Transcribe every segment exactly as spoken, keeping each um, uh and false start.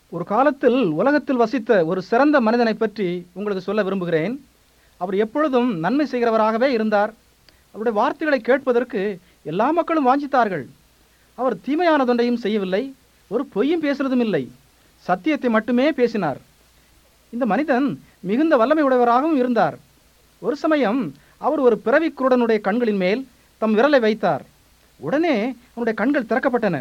ஒரு காலத்தில் உலகத்தில் வசித்த ஒரு சிறந்த மனிதனை பற்றி உங்களுக்கு சொல்ல விரும்புகிறேன். அவர் எப்பொழுதும் நன்மை செய்கிறவராகவே இருந்தார். அவருடைய வார்த்தைகளை கேட்பதற்கு எல்லா மக்களும் வாஞ்சித்தார்கள். அவர் தீமையானதொன்றையும் செய்யவில்லை, ஒரு பொய்யும் பேசுறதும் இல்லை, சத்தியத்தை மட்டுமே பேசினார். இந்த மனிதன் மிகுந்த வல்லமை உடையவராகவும் இருந்தார். ஒரு சமயம் அவர் ஒரு பிறவி குருடனுடைய கண்களின் மேல் தம் விரலை வைத்தார். உடனே அவனுடைய கண்கள் திறக்கப்பட்டன.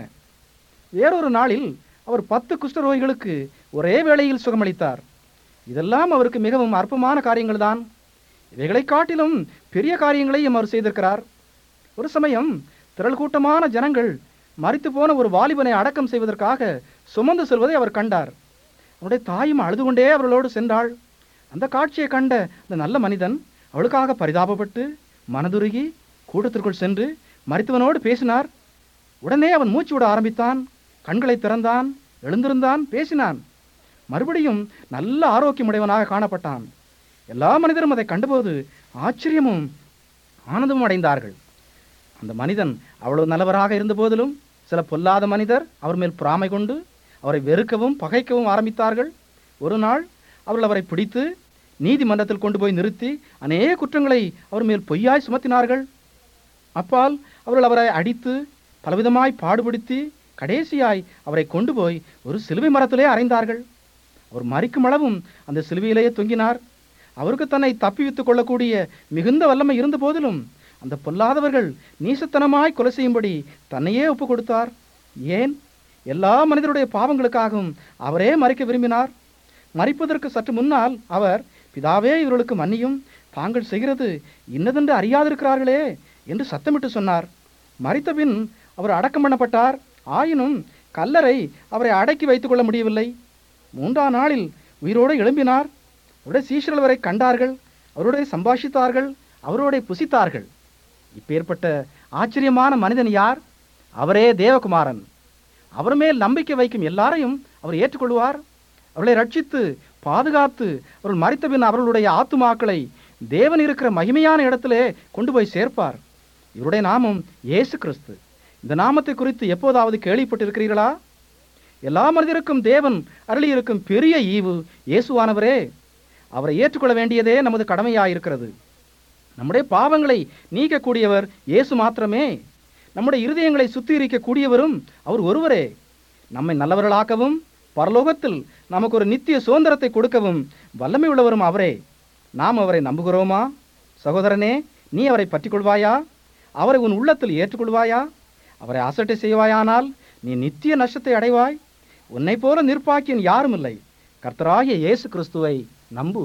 வேறொரு நாளில் அவர் பத்து குஷ்டரோகிகளுக்கு ஒரே வேளையில் சுகமளித்தார். இதெல்லாம் அவருக்கு மிகவும் அற்பமான காரியங்கள் தான். இவைகளை காட்டிலும் பெரிய காரியங்களையும் அவர் செய்திருக்கிறார். ஒரு சமயம் திரள் கூட்டமான ஜனங்கள் மரித்து போன ஒரு வாலிபனை அடக்கம் செய்வதற்காக சுமந்து செல்வதை அவர் கண்டார். அவருடைய தாயும் அழுது கொண்டே அவர்களோடு சென்றாள். அந்த காட்சியை கண்ட அந்த நல்ல மனிதன் அவளுக்காக பரிதாபப்பட்டு மனதுருகி கூட்டத்திற்குள் சென்று மரித்தவனோடு பேசினார். உடனே அவன் மூச்சு விட ஆரம்பித்தான், கண்களை திறந்தான், எழுந்திருந்தான், பேசினான். மறுபடியும் நல்ல ஆரோக்கியமுடையவனாக காணப்பட்டான். எல்லா மனிதரும் அதை கண்டபோது ஆச்சரியமும் ஆனந்தமும் அடைந்தார்கள். அந்த மனிதன் அவ்வளவு நல்லவராக இருந்த போதிலும் சில பொல்லாத மனிதர் அவர் மேல் பொறாமை கொண்டு அவரை வெறுக்கவும் பகைக்கவும் ஆரம்பித்தார்கள். ஒரு நாள் அவர்கள் அவரை பிடித்து நீதிமன்றத்தில் கொண்டு போய் நிறுத்தி அநேக குற்றங்களை அவர் மேல் பொய்யாய் சுமத்தினார்கள். அப்பால் அவர்கள் அவரை அடித்து பலவிதமாய் பாடுபடுத்தி கடைசியாய் அவரை கொண்டு போய் ஒரு சிலுவை மரத்திலே அறைந்தார்கள். அவர் மரிக்கும் அளவும் அந்த சிலுவையிலேயே தொங்கினார். அவருக்கு தன்னை தப்பிவித்துக் கொள்ளக்கூடிய மிகுந்த வல்லமை இருந்த போதிலும் அந்த பொல்லாதவர்கள் நீசத்தனமாய் கொலை செய்யும்படி தன்னையே ஒப்பு கொடுத்தார். ஏன்? எல்லா மனிதருடைய பாவங்களுக்காகவும் அவரே மரிக்க விரும்பினார். மரிப்பதற்கு சற்று முன்னால் அவர், பிதாவே இவர்களுக்கு மன்னியும், தாங்கள் செய்கிறது இன்னதென்று அறியாதிருக்கிறார்களே என்று சத்தமிட்டு சொன்னார். மரித்த பின் அவர் அடக்கம் பண்ணப்பட்டார். ஆயினும் கல்லறை அவரை அடக்கி வைத்துக் கொள்ள முடியவில்லை. மூன்றாம் நாளில் உயிரோடு எழும்பினார். அவருடைய சீஷர்கள் அவரை கண்டார்கள், அவருடைய சம்பாஷித்தார்கள், அவருடைய புசித்தார்கள். இப்பேற்பட்ட ஆச்சரியமான மனிதன் யார்? அவரே தேவகுமாரன். அவர் மேல் நம்பிக்கை வைக்கும் எல்லாரையும் அவர் ஏற்றுக்கொள்வார். அவர்களை ரட்சித்து பாதுகாத்து அவர்கள் மரித்த பின் அவர்களுடைய ஆத்துமாக்களை தேவன் இருக்கிற மகிமையான இடத்திலே கொண்டு போய் சேர்ப்பார். இவருடைய நாமம் இயேசு கிறிஸ்து. இந்த நாமத்தை குறித்து எப்போதாவது கேள்விப்பட்டிருக்கிறீர்களா? எல்லா மனிதருக்கும் தேவன் அருளியிருக்கும் பெரிய ஈவு இயேசுவானவரே. அவரை ஏற்றுக்கொள்ள வேண்டியதே நமது கடமையாயிருக்கிறது. நம்முடைய பாவங்களை நீக்கக்கூடியவர் இயேசு மாத்திரமே. நம்முடைய இருதயங்களை சுத்திகரிக்கக்கூடியவரும் அவர் ஒருவரே. நம்மை நல்லவர்களாக்கவும் பரலோகத்தில் நமக்கு ஒரு நித்திய சுதந்திரத்தை கொடுக்கவும் வல்லமை உள்ளவரும் அவரே. நாம் அவரை நம்புகிறோமா? சகோதரனே, நீ அவரை பற்றி கொள்வாயா? அவரை உன் உள்ளத்தில் ஏற்றுக்கொள்வாயா? அவரை அசட்டை செய்வாயானால் நீ நித்திய நஷ்டத்தை அடைவாய். உன்னை போல நிற்பாக்கியன் யாரும் இல்லை. கர்த்தராகிய இயேசு கிறிஸ்துவை நம்பு.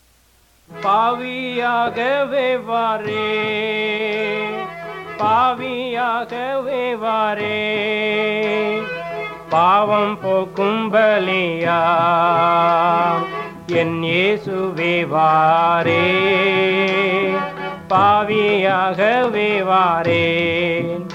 பாவியாகவே வாரே, பாவியாகவே வாரே, பாவம் போக்கும் பலியா என் இயேசுவே வாரே, பாவியாகவே வாரேன்.